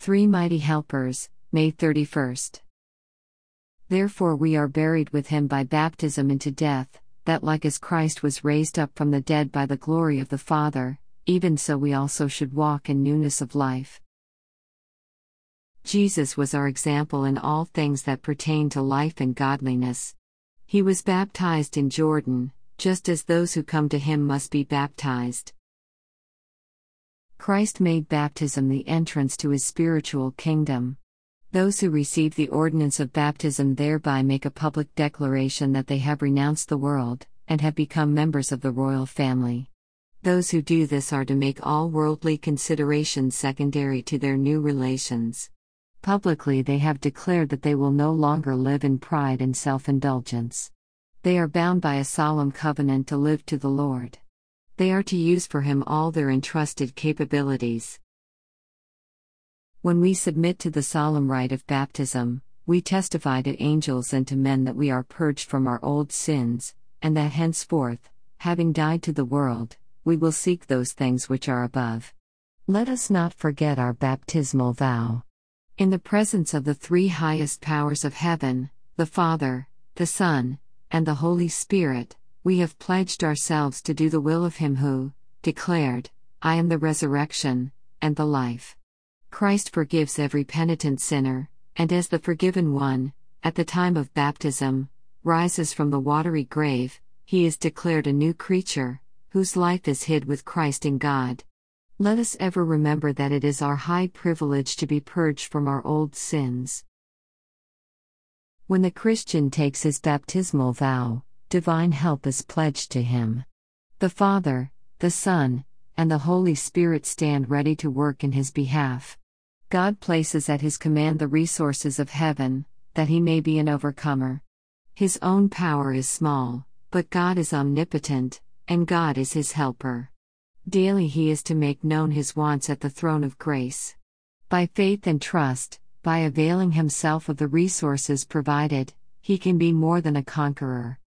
Three Mighty Helpers, May 31st. Therefore we are buried with him by baptism into death, that like as Christ was raised up from the dead by the glory of the Father, even so we also should walk in newness of life. Jesus was our example in all things that pertain to life and godliness. He was baptized in Jordan, just as those who come to him must be baptized. Christ made baptism the entrance to his spiritual kingdom. Those who receive the ordinance of baptism thereby make a public declaration that they have renounced the world, and have become members of the royal family. Those who do this are to make all worldly considerations secondary to their new relations. Publicly they have declared that they will no longer live in pride and self-indulgence. They are bound by a solemn covenant to live to the Lord. They are to use for him all their entrusted capabilities. When we submit to the solemn rite of baptism, we testify to angels and to men that we are purged from our old sins, and that henceforth, having died to the world, we will seek those things which are above. Let us not forget our baptismal vow. In the presence of the three highest powers of heaven, the Father, the Son, and the Holy Spirit, we have pledged ourselves to do the will of him who declared, "I am the resurrection, and the life." Christ forgives every penitent sinner, and as the forgiven one, at the time of baptism, rises from the watery grave, he is declared a new creature, whose life is hid with Christ in God. Let us ever remember that it is our high privilege to be purged from our old sins. When the Christian takes his baptismal vow, divine help is pledged to him. The Father, the Son, and the Holy Spirit stand ready to work in his behalf. God places at his command the resources of heaven, that he may be an overcomer. His own power is small, but God is omnipotent, and God is his helper. Daily he is to make known his wants at the throne of grace. By faith and trust, by availing himself of the resources provided, he can be more than a conqueror.